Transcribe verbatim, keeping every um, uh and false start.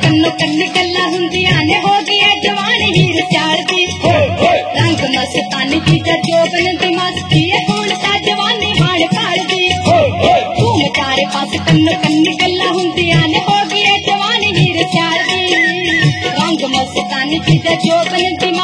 ਕੰਨੋ ਕੰਨ ਗੱਲਾਂ ਹੁੰਦੀਆਂ ਨੇ ਹੋ ਗਈ ਐ ਜਵਾਨ ਹੀਰ ਸਿਆਲ ਦੀ ਰੰਗ ਮਸਤਾਨੀ ਚੀਜ਼ਾਂ ਜੋਬਨ ਦੀ ਮਸਤੀ ਐ ਹੁਣ ਤਾਂ ਜਵਾਨੀ ਹਾਣ ਭਾਲਦੀ ਤੂੰ ਚਾਰੇ ਪਾਸ ਕੰਨੋ ਕੰਨ ਗੱਲਾਂ ਹੁੰਦੀਆਂ ਨੇ ਹੋ ਗਈ ਐ ਜਵਾਨ ਹੀਰ ਸਿਆਲ ਦੀ ਰੰਗ ਮਸਤਾਨੀ ਚੀਜ਼ਾਂ ਜੋਬਨ ਦੀ